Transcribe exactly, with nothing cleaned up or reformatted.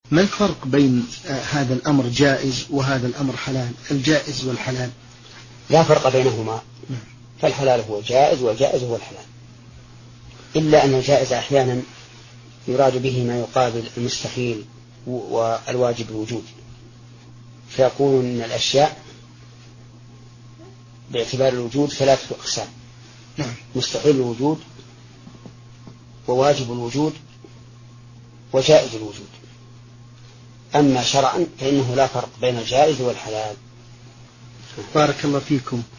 ما الفرق بين هذا الأمر جائز وهذا الأمر حلال، الجائز والحلال؟ لا فرق بينهما، فالحلال هو الجائز والجائز هو الحلال، إلا أن الجائز أحيانا يراد به ما يقابل المستحيل والواجب الوجود، فيقول أن الأشياء باعتبار الوجود ثلاثة أقسام: مستحيل الوجود وواجب الوجود وجائز الوجود. أما شرعا فإنه لا فرق بين الجائز والحلال. بارك الله فيكم.